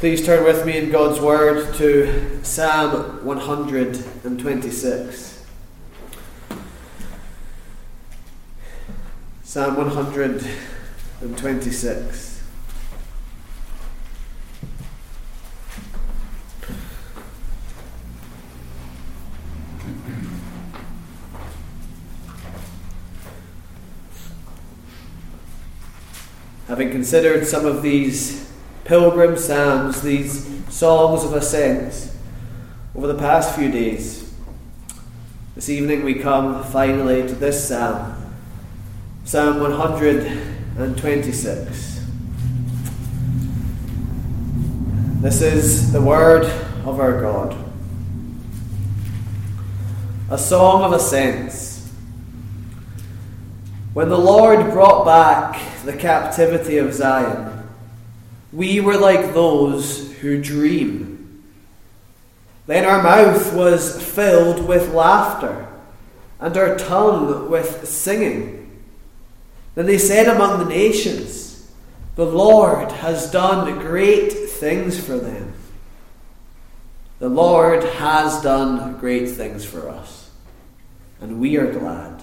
Please turn with me in God's Word to Psalm 126. Psalm 126. Having considered some of these pilgrim psalms, these songs of ascent, over the past few days, this evening we come finally to this psalm, Psalm 126. This is the word of our God. A song of ascents. When the Lord brought back the captivity of Zion, we were like those who dream. Then our mouth was filled with laughter, and our tongue with singing. Then they said among the nations, "The Lord has done great things for them." The Lord has done great things for us, and we are glad.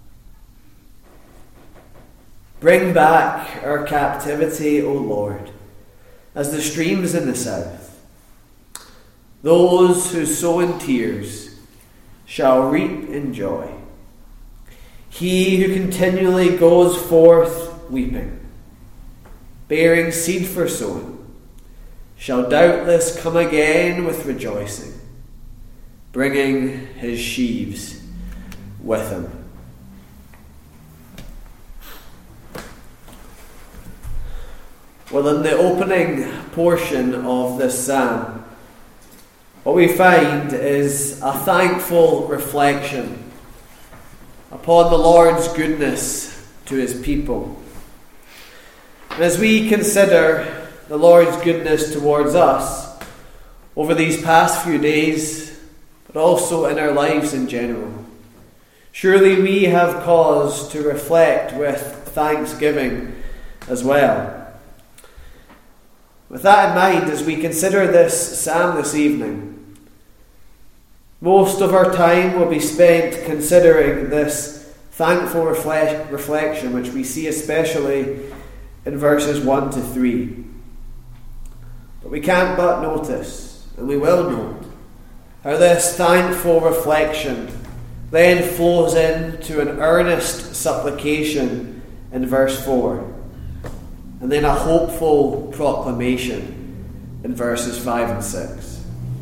Bring back our captivity, O Lord, as the streams in the south. Those who sow in tears shall reap in joy. He who continually goes forth weeping, bearing seed for sowing, shall doubtless come again with rejoicing, bringing his sheaves with him. Well, in the opening portion of this psalm, what we find is a thankful reflection upon the Lord's goodness to his people. And as we consider the Lord's goodness towards us over these past few days, but also in our lives in general, surely we have cause to reflect with thanksgiving as well. With that in mind, as we consider this psalm this evening, most of our time will be spent considering this thankful reflection, which we see especially in verses 1 to 3. But we can't but notice, and we will note, how this thankful reflection then flows into an earnest supplication in verse 4. And then a hopeful proclamation in verses 5 and 6.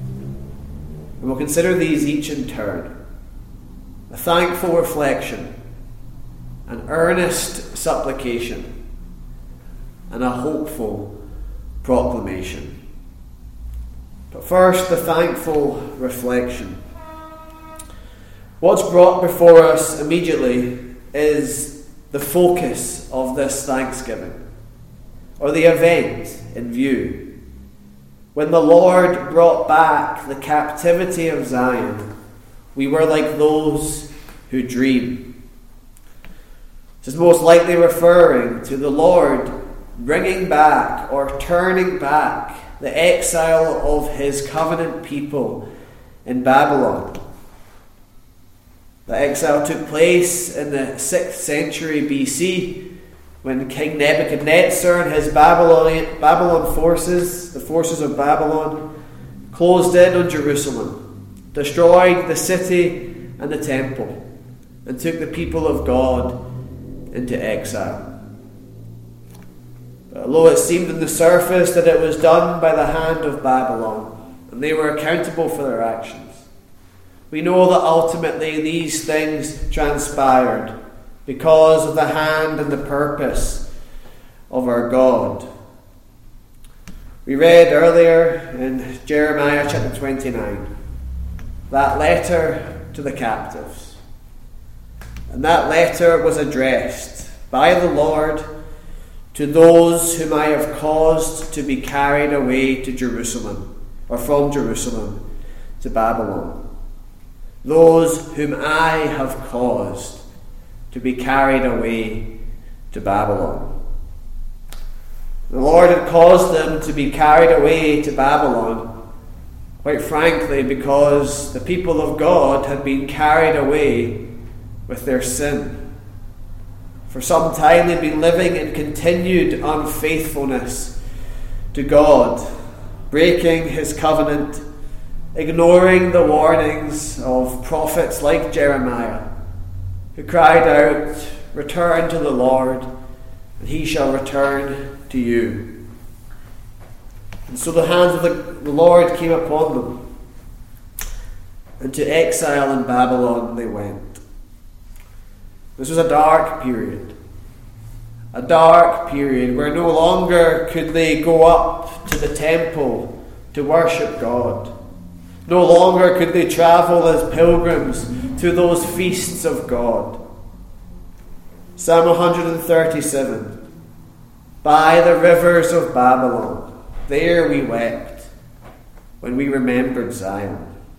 And we'll consider these each in turn. A thankful reflection, an earnest supplication, and a hopeful proclamation. But first, the thankful reflection. What's brought before us immediately is the focus of this thanksgiving, or the event in view. When the Lord brought back the captivity of Zion, we were like those who dream. This is most likely referring to the Lord bringing back or turning back the exile of his covenant people in Babylon. The exile took place in the 6th century BC, when King Nebuchadnezzar and his Babylon forces, the forces of Babylon, closed in on Jerusalem, destroyed the city and the temple, and took the people of God into exile. But although it seemed on the surface that it was done by the hand of Babylon, and they were accountable for their actions, we know that ultimately these things transpired because of the hand and the purpose of our God. We read earlier in Jeremiah chapter 29, that letter to the captives. And that letter was addressed by the Lord to those whom I have caused to be carried away to Jerusalem, or from Jerusalem to Babylon. Those whom I have caused to be carried away to Babylon. The Lord had caused them to be carried away to Babylon, quite frankly, because the people of God had been carried away with their sin. For some time they'd been living in continued unfaithfulness to God, breaking His covenant, ignoring the warnings of prophets like Jeremiah, who cried out, "Return to the Lord, and He shall return to you." And so the hand of the Lord came upon them, and to exile in Babylon they went. This was a dark period where no longer could they go up to the temple to worship God. No longer could they travel as pilgrims to those feasts of God. Psalm 137, "By the rivers of Babylon, there we wept when we remembered Zion."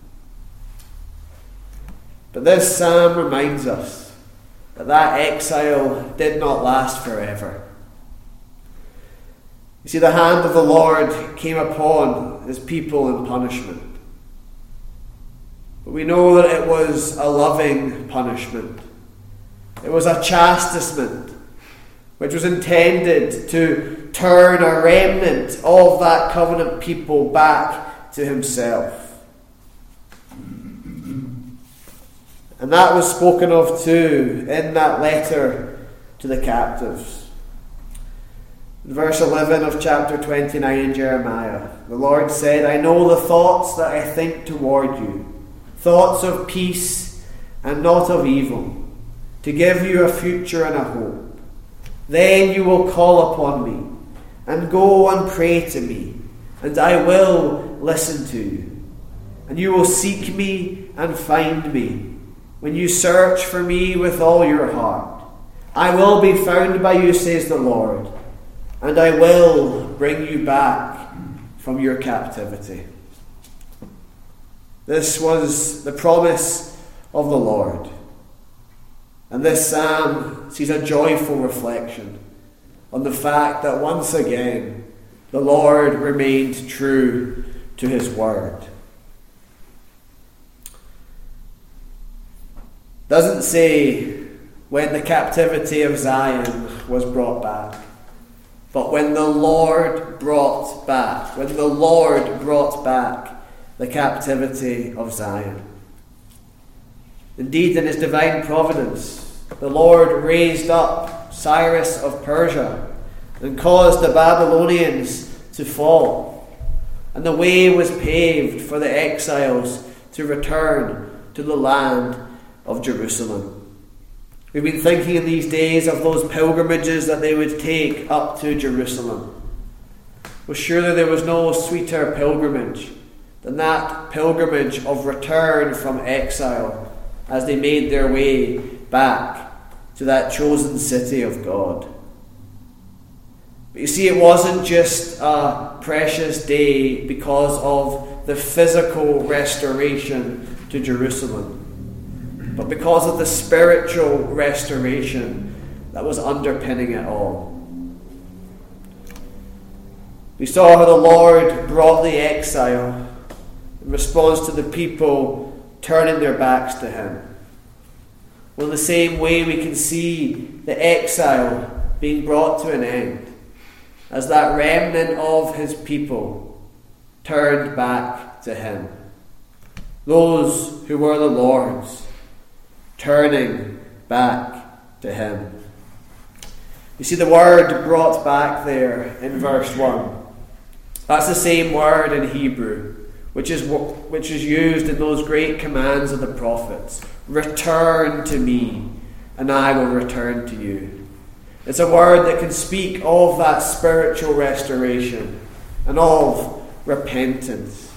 But this psalm reminds us that exile did not last forever. You see, the hand of the Lord came upon His people in punishment. But we know that it was a loving punishment. It was a chastisement which was intended to turn a remnant of that covenant people back to Himself. And that was spoken of too in that letter to the captives. In verse 11 of chapter 29 in Jeremiah, the Lord said, "I know the thoughts that I think toward you, thoughts of peace and not of evil, to give you a future and a hope. Then you will call upon me, and go and pray to me, and I will listen to you. And you will seek me and find me, when you search for me with all your heart. I will be found by you, says the Lord, and I will bring you back from your captivity." This was the promise of the Lord. And this psalm sees a joyful reflection on the fact that once again the Lord remained true to His word. It doesn't say when the captivity of Zion was brought back, but when the Lord brought back the captivity of Zion. Indeed, in His divine providence, the Lord raised up Cyrus of Persia and caused the Babylonians to fall, and the way was paved for the exiles to return to the land of Jerusalem. We've been thinking in these days of those pilgrimages that they would take up to Jerusalem. Well, surely there was no sweeter pilgrimage than that pilgrimage of return from exile as they made their way back to that chosen city of God. But you see, it wasn't just a precious day because of the physical restoration to Jerusalem, but because of the spiritual restoration that was underpinning it all. We saw how the Lord brought the exile in response to the people turning their backs to Him. Well, in the same way we can see the exile being brought to an end as that remnant of His people turned back to Him. Those who were the Lord's turning back to Him. You see the word brought back there in verse 1. That's the same word in Hebrew, which is used in those great commands of the prophets. Return to me, and I will return to you. It's a word that can speak of that spiritual restoration and of repentance.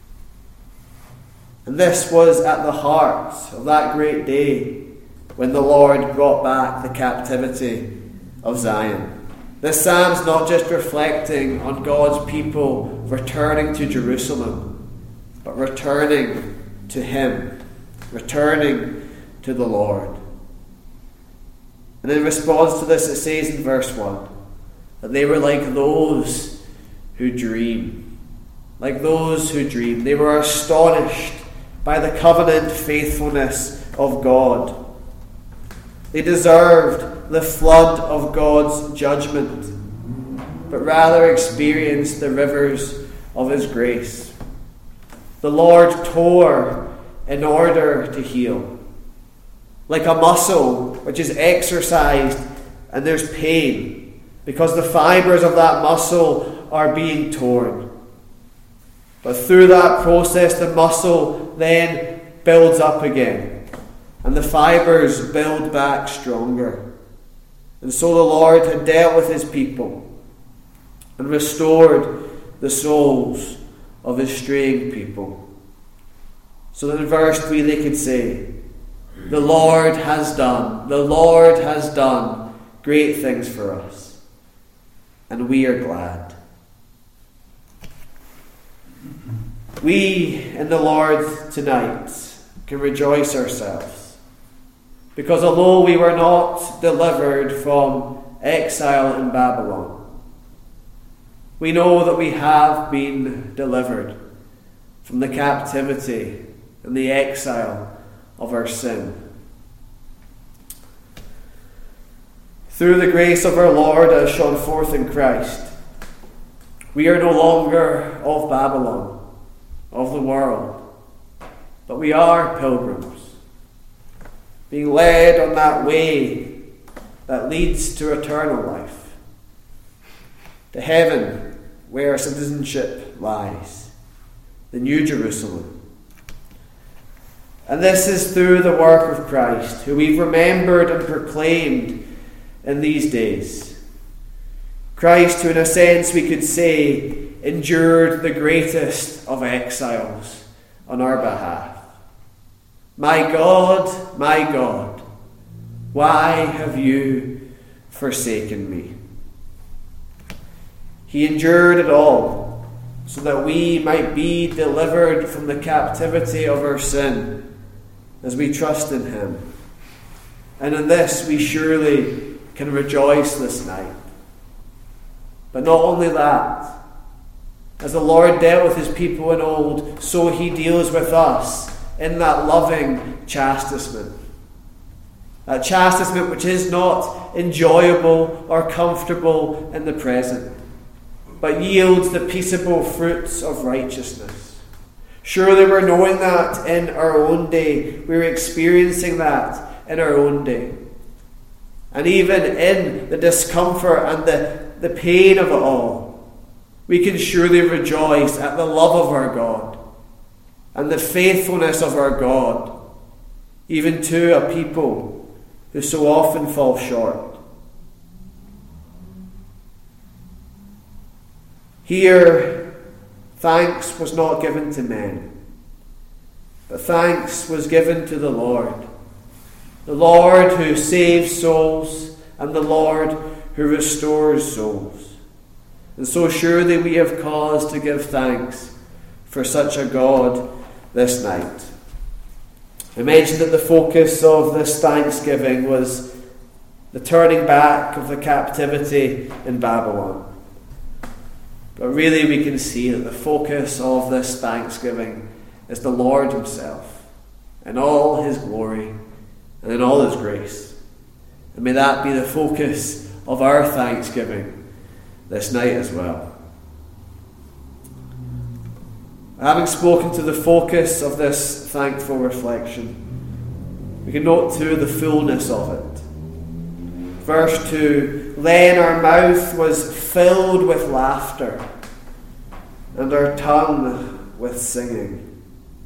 And this was at the heart of that great day when the Lord brought back the captivity of Zion. This psalm's not just reflecting on God's people returning to Jerusalem, but returning to Him, returning to the Lord. And in response to this, it says in verse 1 that they were like those who dream. Like those who dream. They were astonished by the covenant faithfulness of God. They deserved the flood of God's judgment, but rather experienced the rivers of His grace. The Lord tore in order to heal. Like a muscle which is exercised and there's pain because the fibers of that muscle are being torn. But through that process, the muscle then builds up again and the fibers build back stronger. And so the Lord had dealt with His people and restored the souls of His straying people. So that in verse 3 they could say, the Lord has done great things for us, and we are glad. We in the Lord tonight can rejoice ourselves, because although we were not delivered from exile in Babylon, we know that we have been delivered from the captivity and the exile of our sin. Through the grace of our Lord as shone forth in Christ, we are no longer of Babylon, of the world, but we are pilgrims, being led on that way that leads to eternal life, to heaven where our citizenship lies, the New Jerusalem. And this is through the work of Christ, who we've remembered and proclaimed in these days. Christ, who in a sense we could say endured the greatest of exiles on our behalf. My God, why have you forsaken me? He endured it all so that we might be delivered from the captivity of our sin as we trust in Him. And in this we surely can rejoice this night. But not only that, as the Lord dealt with His people in old, so He deals with us in that loving chastisement. That chastisement which is not enjoyable or comfortable in the present, but yields the peaceable fruits of righteousness. Surely we're knowing that in our own day. We're experiencing that in our own day. And even in the discomfort and the pain of it all, we can surely rejoice at the love of our God and the faithfulness of our God, even to a people who so often fall short. Here, thanks was not given to men, but thanks was given to the Lord who saves souls and the Lord who restores souls. And so surely we have cause to give thanks for such a God this night. I mentioned that the focus of this thanksgiving was the turning back of the captivity in Babylon. But really we can see that the focus of this thanksgiving is the Lord Himself in all His glory and in all His grace. And may that be the focus of our thanksgiving this night as well. Having spoken to the focus of this thankful reflection, we can note too the fullness of it. Verse 2, then our mouth was filled with laughter and our tongue with singing.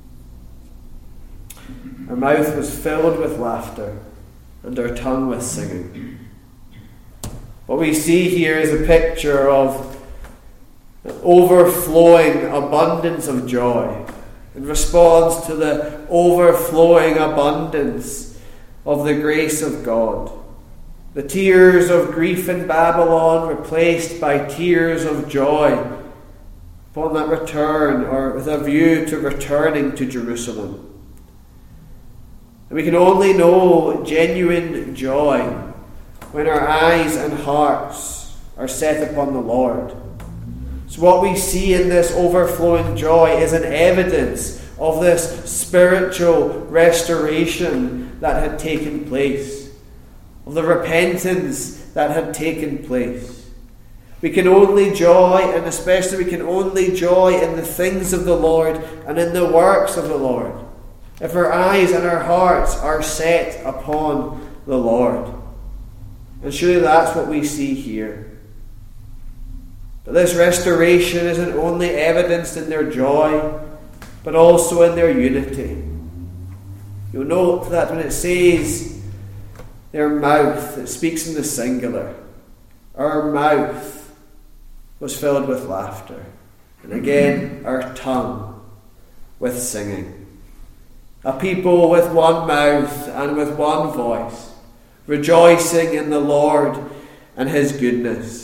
Our mouth was filled with laughter and our tongue with singing. What we see here is a picture of an overflowing abundance of joy in response to the overflowing abundance of the grace of God. The tears of grief in Babylon replaced by tears of joy upon that return, or with a view to returning to Jerusalem. And we can only know genuine joy when our eyes and hearts are set upon the Lord. So what we see in this overflowing joy is an evidence of this spiritual restoration that had taken place, of the repentance that had taken place. We can only joy, and especially we can only joy in the things of the Lord and in the works of the Lord, if our eyes and our hearts are set upon the Lord. And surely that's what we see here. But this restoration isn't only evidenced in their joy, but also in their unity. You'll note that when it says their mouth, it speaks in the singular. Our mouth was filled with laughter, and again our tongue with singing. A people with one mouth and with one voice, rejoicing in the Lord and his goodness.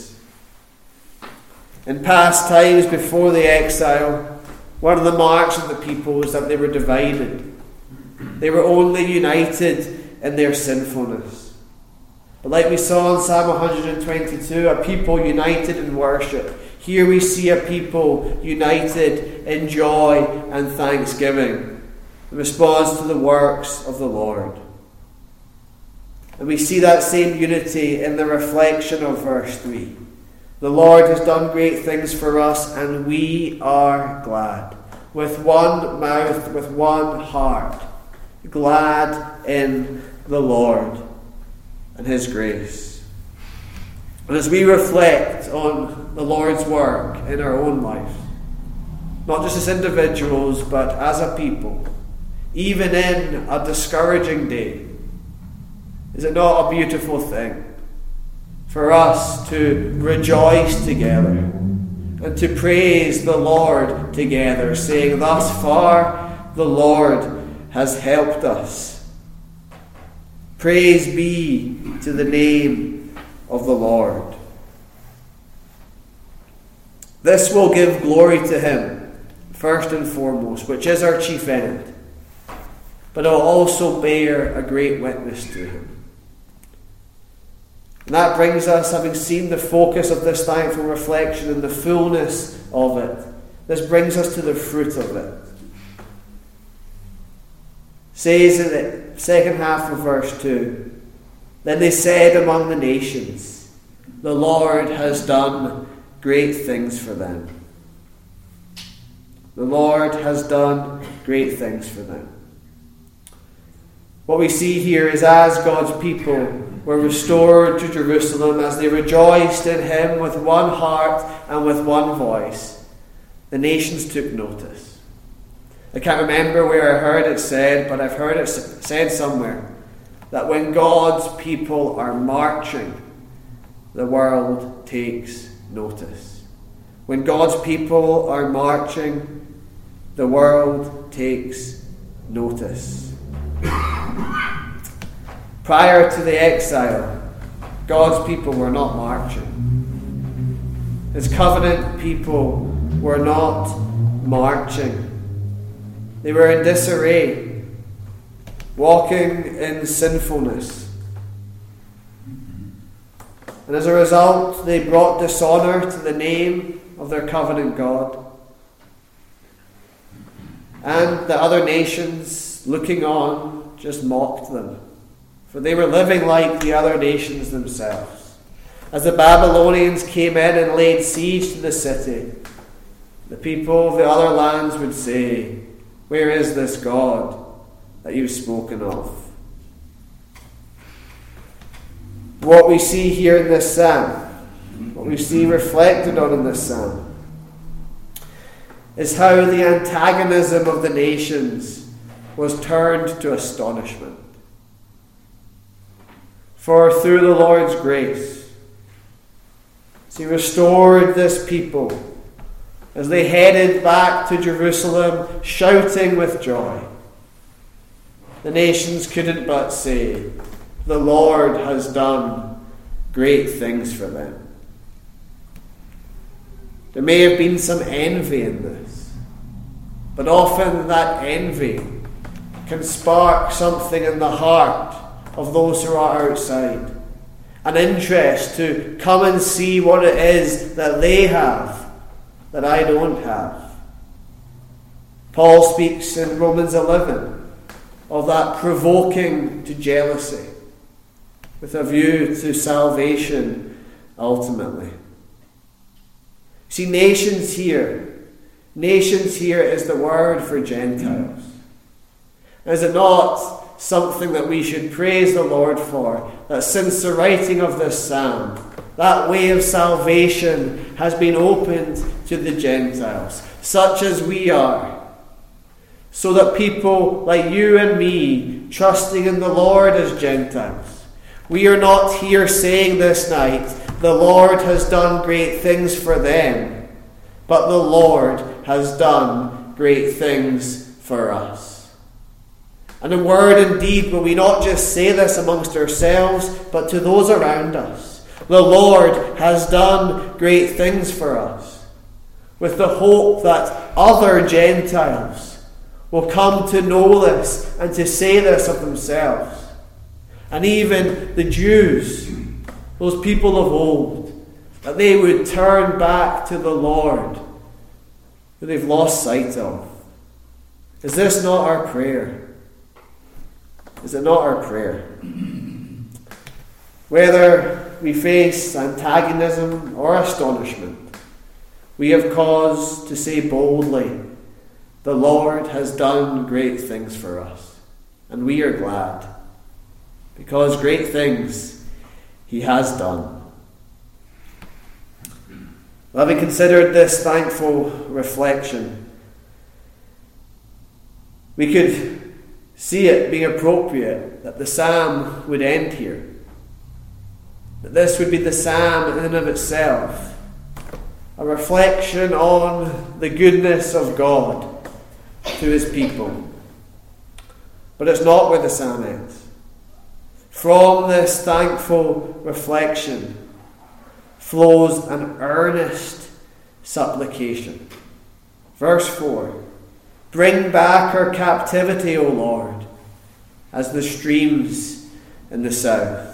In past times before the exile, one of the marks of the people was that they were divided. They were only united in their sinfulness. But like we saw in Psalm 122, a people united in worship. Here we see a people united in joy and thanksgiving in response to the works of the Lord. And we see that same unity in the reflection of verse 3. The Lord has done great things for us, and we are glad. With one mouth, with one heart, glad in the Lord and his grace. And as we reflect on the Lord's work in our own life, not just as individuals, but as a people, even in a discouraging day, is it not a beautiful thing for us to rejoice together and to praise the Lord together, saying, thus far the Lord has helped us. Praise be to the name of the Lord. This will give glory to him, first and foremost, which is our chief end, but it will also bear a great witness to him. And that brings us, having seen the focus of this thankful reflection and the fullness of it, this brings us to the fruit of it. It says in the second half of verse 2, then they said among the nations, the Lord has done great things for them. The Lord has done great things for them. What we see here is as God's people were restored to Jerusalem, as they rejoiced in him with one heart and with one voice, the nations took notice. I can't remember where I heard it said, but I've heard it said somewhere, that when God's people are marching, the world takes notice. When God's people are marching, the world takes notice. Prior to the exile, God's people were not marching. His covenant people were not marching. They were in disarray, walking in sinfulness. And as a result, they brought dishonour to the name of their covenant God. And the other nations, looking on, just mocked them. For they were living like the other nations themselves. As the Babylonians came in and laid siege to the city, the people of the other lands would say, where is this God that you've spoken of? What we see here in this psalm, what we see reflected on in this psalm, is how the antagonism of the nations was turned to astonishment. For through the Lord's grace, as he restored this people, as they headed back to Jerusalem shouting with joy, the nations couldn't but say, the Lord has done great things for them. There may have been some envy in this, but often that envy can spark something in the heart of those who are outside. an interest to come and see what it is that they have that I don't have. Paul speaks in Romans 11 of that provoking to jealousy with a view to salvation ultimately. See, nations here is the word for Gentiles. Is it not something that we should praise the Lord for, that since the writing of this psalm, that way of salvation has been opened to the Gentiles, such as we are, so that people like you and me, trusting in the Lord as Gentiles, we are not here saying this night, the Lord has done great things for them, but the Lord has done great things for us. And in word and deed, will we not just say this amongst ourselves, but to those around us? The Lord has done great things for us, with the hope that other Gentiles will come to know this and to say this of themselves. And even the Jews, those people of old, that they would turn back to the Lord who they've lost sight of. Is this not our prayer? Is it not our prayer? Whether we face antagonism or astonishment, we have cause to say boldly, the Lord has done great things for us, and we are glad, because great things He has done. Having considered this thankful reflection, we could see it being appropriate that the psalm would end here. That this would be the psalm in and of itself, a reflection on the goodness of God to His people. But it's not where the psalm ends. From this thankful reflection flows an earnest supplication. Verse 4, bring back our captivity, O Lord, as the streams in the south.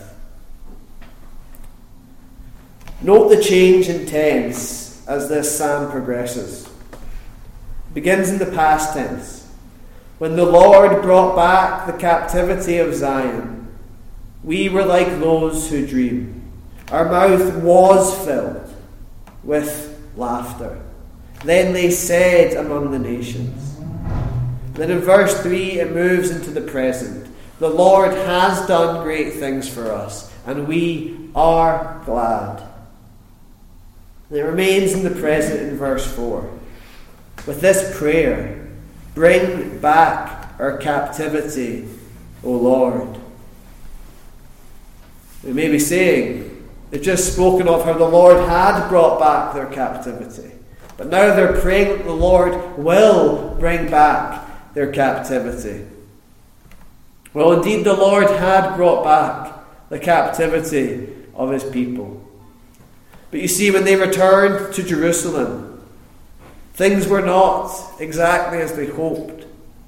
Note the change in tense as this psalm progresses. It begins in the past tense. When the Lord brought back the captivity of Zion, we were like those who dream. Our mouth was filled with laughter. Then they said among the nations. Then in verse 3 it moves into the present. The Lord has done great things for us, and we are glad. And it remains in the present in verse 4. With this prayer, bring back our captivity, O Lord. We may be saying, they've just spoken of how the Lord had brought back their captivity. But now they're praying that the Lord will bring back their captivity. Well, indeed, the Lord had brought back the captivity of His people. But you see, when they returned to Jerusalem, things were not exactly as they hoped.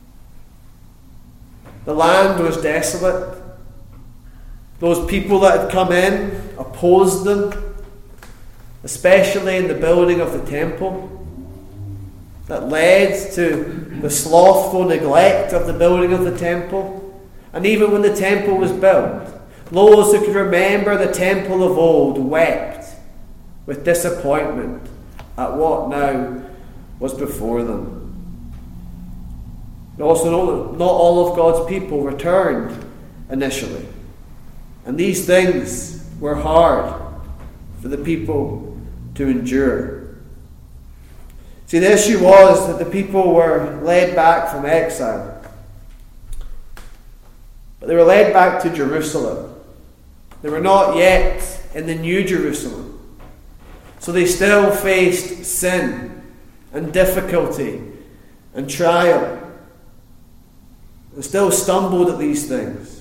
The land was desolate. Those people that had come in opposed them, especially in the building of the temple, that led to the slothful neglect of the building of the temple. And even when the temple was built, those who could remember the temple of old wept with disappointment at what now was before them. And also know that not all of God's people returned initially. And these things were hard for the people to endure. See, the issue was that the people were led back from exile. But they were led back to Jerusalem. They were not yet in the New Jerusalem. So they still faced sin and difficulty and trial. They still stumbled at these things.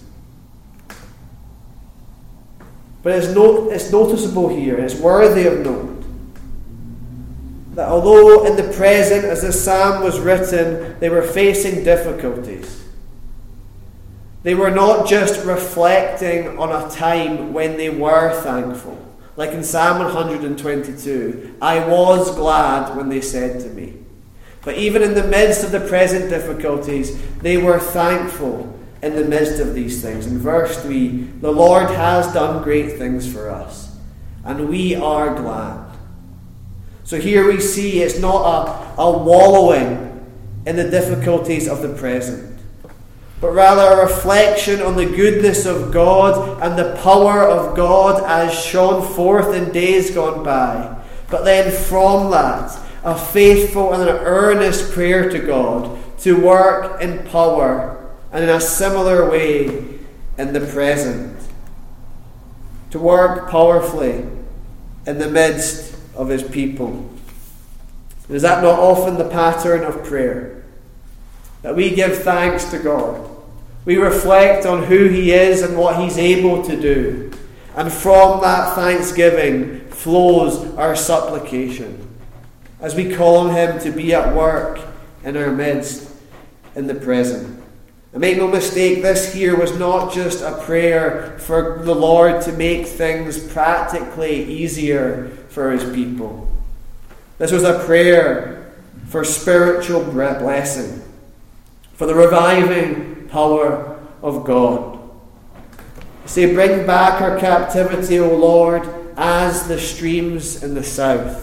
But it's noticeable here, it's worthy of note, that although in the present, as this psalm was written, they were facing difficulties, They were not just reflecting on a time when they were thankful. Like in Psalm 122, I was glad when they said to me. But even in the midst of the present difficulties, they were thankful in the midst of these things. In verse 3, the Lord has done great things for us, and we are glad. So here we see it's not a wallowing in the difficulties of the present, but rather a reflection on the goodness of God and the power of God as shone forth in days gone by. But then from that, a faithful and an earnest prayer to God to work in power and in a similar way in the present. To work powerfully in the midst of his people. Is that not often the pattern of prayer? That we give thanks to God. We reflect on who he is and what he's able to do. And from that thanksgiving flows our supplication, as we call on him to be at work in our midst in the present. And make no mistake, this here was not just a prayer for the Lord to make things practically easier for his people. This was a prayer for spiritual blessing, for the reviving power of God. Say, bring back our captivity, O Lord, as the streams in the south.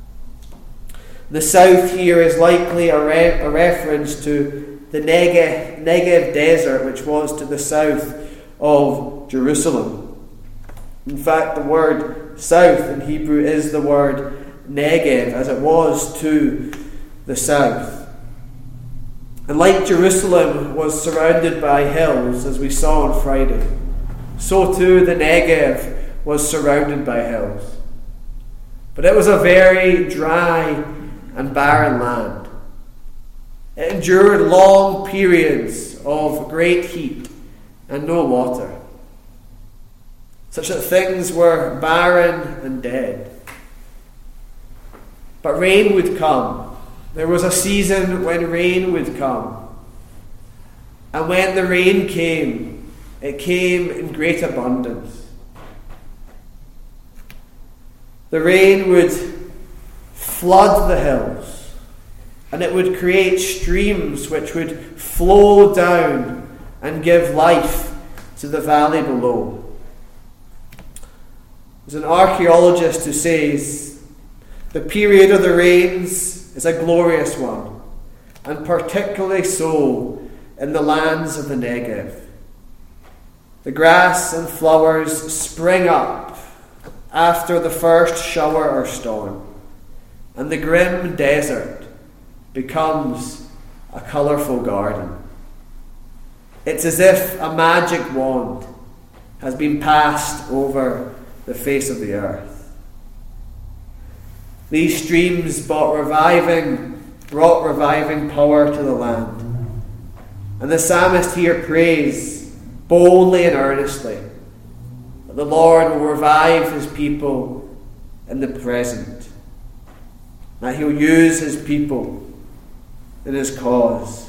The south here is likely a reference to the Negev desert, which was to the south of Jerusalem. In fact, the word south in Hebrew is the word Negev, as it was to the south. And like Jerusalem was surrounded by hills, as we saw on Friday, so too the Negev was surrounded by hills. But it was a very dry and barren land. It endured long periods of great heat and no water, such that things were barren and dead. But rain would come. There was a season when rain would come. And when the rain came, it came in great abundance. The rain would flood the hills, and it would create streams which would flow down and give life to the valley below. There's an archaeologist who says the period of the rains is a glorious one, and particularly so in the lands of the Negev. The grass and flowers spring up after the first shower or storm, and the grim desert becomes a colourful garden. It's as if a magic wand has been passed over the face of the earth. These streams brought reviving power to the land. And the psalmist here prays boldly and earnestly that the Lord will revive his people in the present, that he'll use his people in his cause.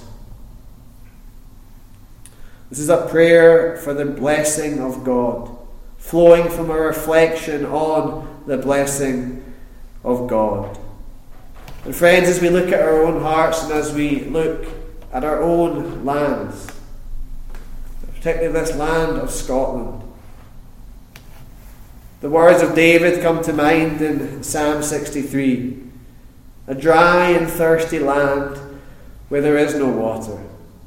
This is a prayer for the blessing of God, flowing from a reflection on the blessing of God. And friends, as we look at our own hearts and as we look at our own lands, particularly this land of Scotland, the words of David come to mind in Psalm 63. A dry and thirsty land where there is no water.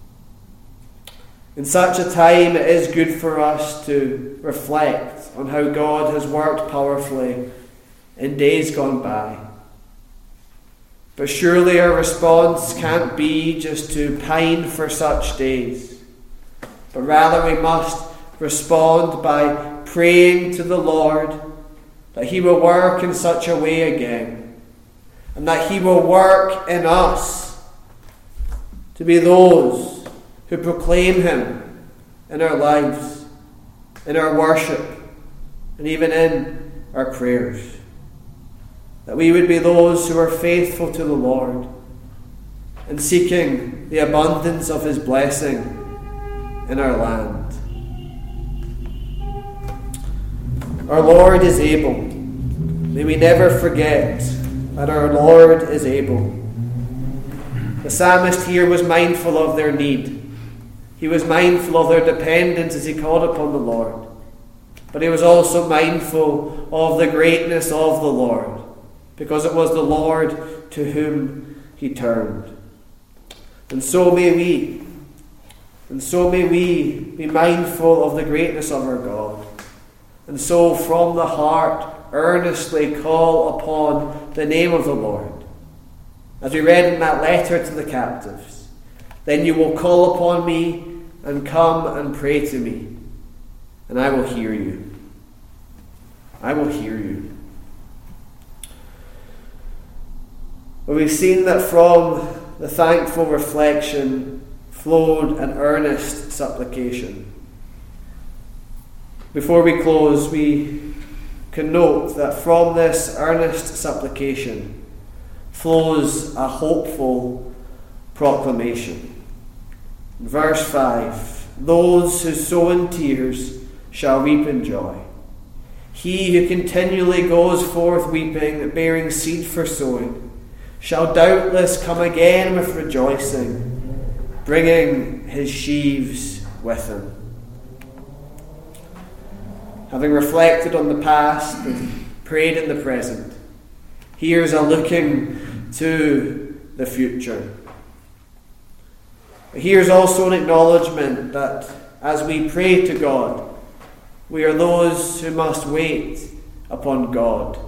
In such a time, it is good for us to reflect on how God has worked powerfully in days gone by. But surely our response can't be just to pine for such days, but rather we must respond by praying to the Lord that he will work in such a way again, and that he will work in us to be those who proclaim him in our lives, in our worship, and even in our prayers. That we would be those who are faithful to the Lord and seeking the abundance of his blessing in our land. Our Lord is able. May we never forget that our Lord is able. The psalmist here was mindful of their need. He was mindful of their dependence as he called upon the Lord. But he was also mindful of the greatness of the Lord, because it was the Lord to whom he turned. And so may we be mindful of the greatness of our God. And so from the heart earnestly call upon the name of the Lord. As we read in that letter to the captives, then you will call upon me and come and pray to me, and I will hear you. I will hear you. But we've seen that from the thankful reflection flowed an earnest supplication. Before we close, we can note that from this earnest supplication flows a hopeful proclamation. In verse 5, those who sow in tears shall reap in joy. He who continually goes forth weeping, bearing seed for sowing, shall doubtless come again with rejoicing, bringing his sheaves with him. Having reflected on the past and prayed in the present, here's a looking to the future. Here's also an acknowledgement that as we pray to God, we are those who must wait upon God.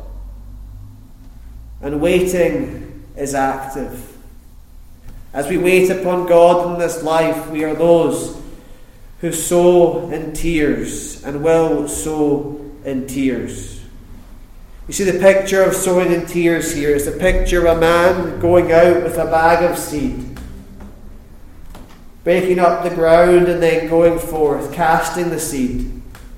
And waiting is active. As we wait upon God in this life, we are those who sow in tears and will sow in tears. You see, the picture of sowing in tears here is the picture of a man going out with a bag of seed, breaking up the ground and then going forth, casting the seed.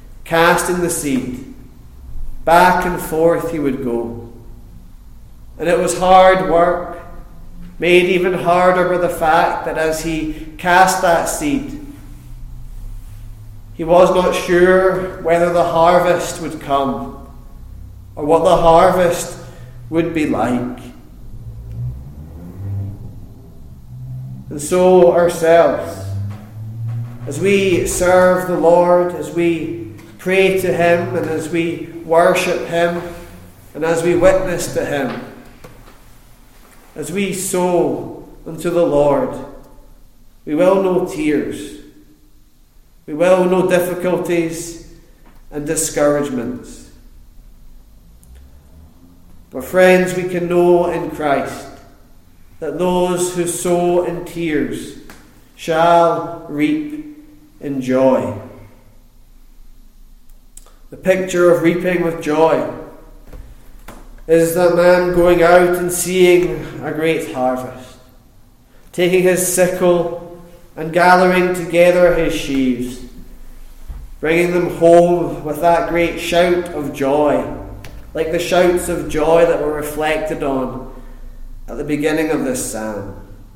Back and forth he would go. And it was hard work, made even harder by the fact that as he cast that seed, he was not sure whether the harvest would come or what the harvest would be like. And so ourselves, as we serve the Lord, as we pray to him and as we worship him and as we witness to him, as we sow unto the Lord, we will know tears. We will know difficulties and discouragements. But friends, we can know in Christ that those who sow in tears shall reap in joy. The picture of reaping with joy is that man going out and seeing a great harvest, taking his sickle and gathering together his sheaves, bringing them home with that great shout of joy, like the shouts of joy that were reflected on at the beginning of this psalm.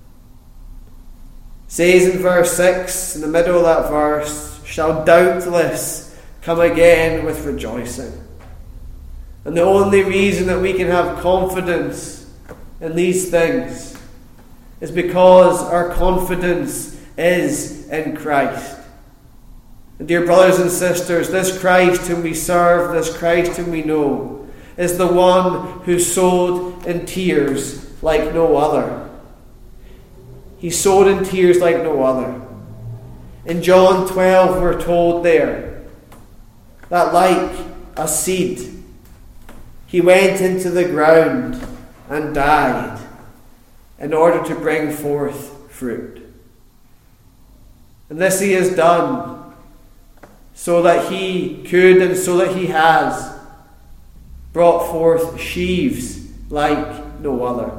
It says in verse 6, in the middle of that verse, shall doubtless come again with rejoicing. And the only reason that we can have confidence in these things is because our confidence is in Christ. And dear brothers and sisters, this Christ whom we serve, this Christ whom we know, is the one who sowed in tears like no other. He sowed in tears like no other. In John 12 we're told there that like a seed, he went into the ground and died in order to bring forth fruit. And this he has done so that he could and so that he has brought forth sheaves like no other.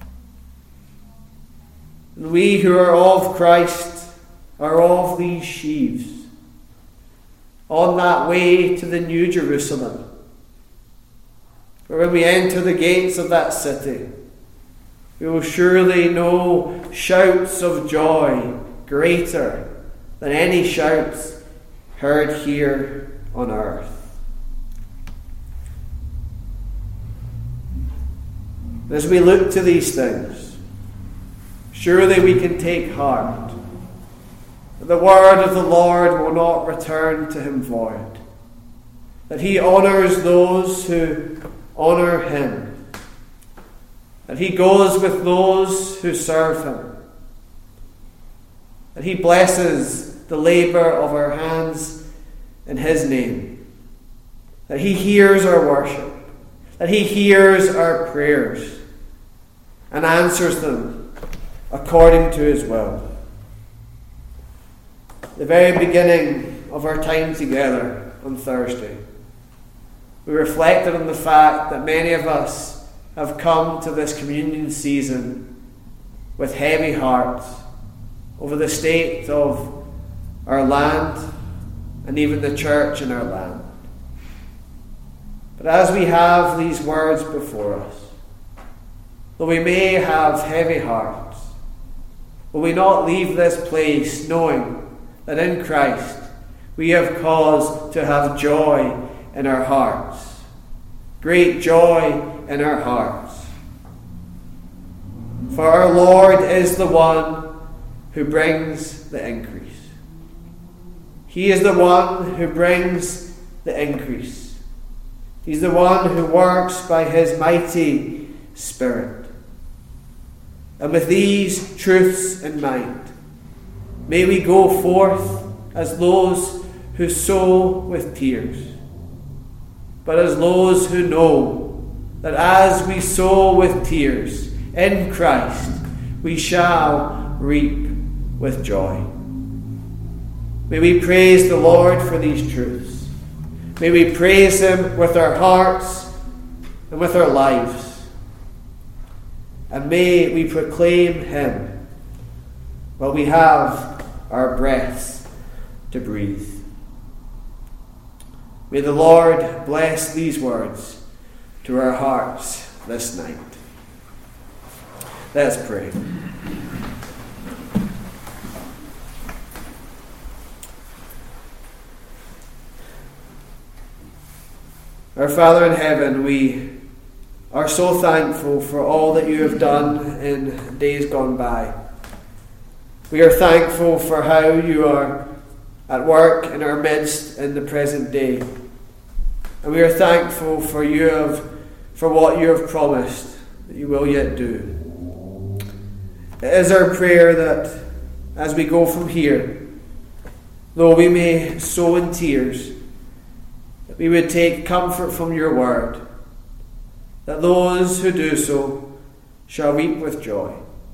And we who are of Christ are of these sheaves, on that way to the New Jerusalem, where when we enter the gates of that city, we will surely know shouts of joy greater than any shouts heard here on earth. As we look to these things, surely we can take heart that the word of the Lord will not return to him void, that he honours those who honour him, that he goes with those who serve him, that he blesses the labour of our hands in his name, that he hears our worship, that he hears our prayers and answers them according to his will. The very beginning of our time together on Thursday, we reflected on the fact that many of us have come to this communion season with heavy hearts over the state of our land and even the church in our land. But as we have these words before us, though we may have heavy hearts, will we not leave this place knowing that in Christ we have cause to have joy in our hearts, great joy in our hearts. For our Lord is the one who brings the increase. He is the one who brings the increase. He's the one who works by his mighty Spirit. And with these truths in mind, may we go forth as those who sow with tears, but as those who know that as we sow with tears in Christ, we shall reap with joy. May we praise the Lord for these truths. May we praise him with our hearts and with our lives. And may we proclaim him while we have our breaths to breathe. May the Lord bless these words to our hearts this night. Let's pray. Our Father in heaven, we are so thankful for all that you have done in days gone by. We are thankful for how you are at work in our midst in the present day. And we are thankful for what you have promised that you will yet do. It is our prayer that as we go from here, though we may sow in tears, that we would take comfort from your word, that those who do so shall reap with joy.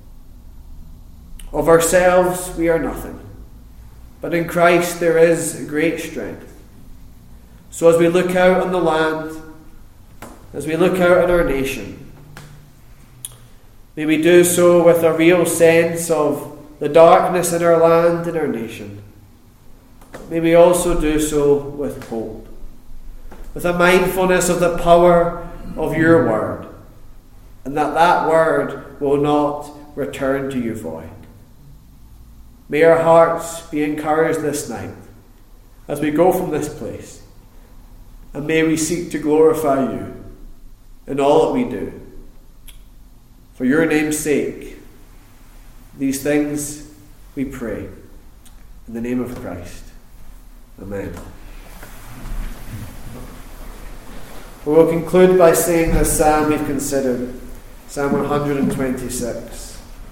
Of ourselves we are nothing, but in Christ there is great strength. So as we look out on the land, as we look out on our nation, may we do so with a real sense of the darkness in our land and our nation. May we also do so with hope, with a mindfulness of the power of your word, and that word will not return to you void. May our hearts be encouraged this night as we go from this place, and may we seek to glorify you in all that we do. For your name's sake, these things we pray in the name of Christ. Amen. We will conclude by saying the psalm we've considered, Psalm 126.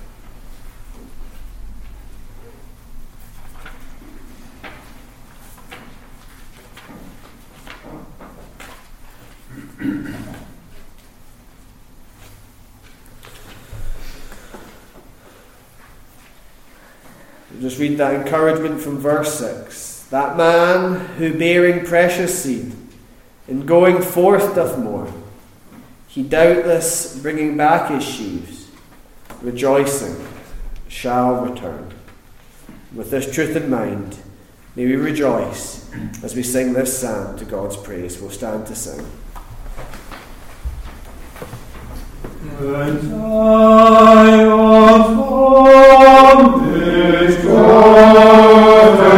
We'll just read that encouragement from verse 6. That man who bearing precious seed, in going forth doth mourn, he doubtless bringing back his sheaves, rejoicing, shall return. With this truth in mind, may we rejoice as we sing this psalm to God's praise. We'll stand to sing. And I was from this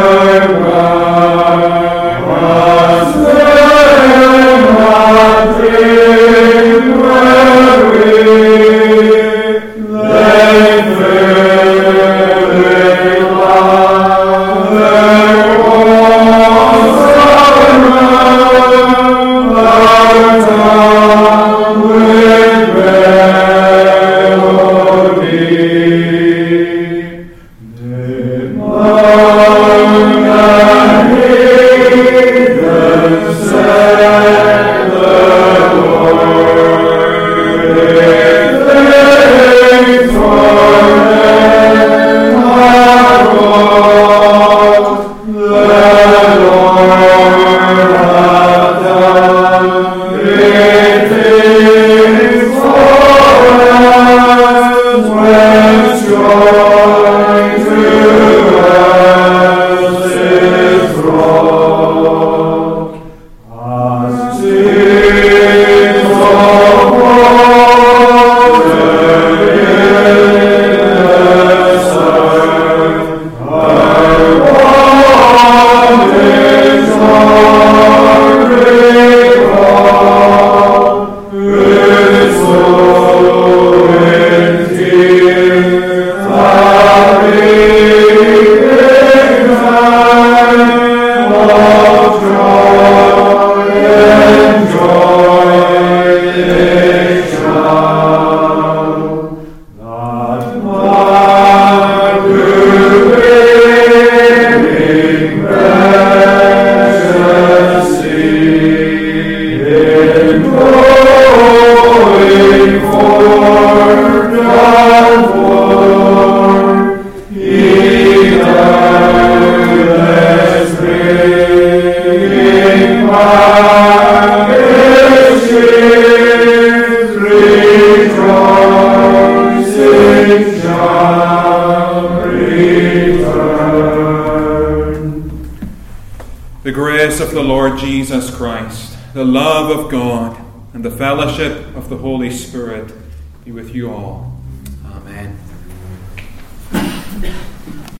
The grace of the Lord Jesus Christ, the love of God, and the fellowship of the Holy Spirit be with you all. Amen.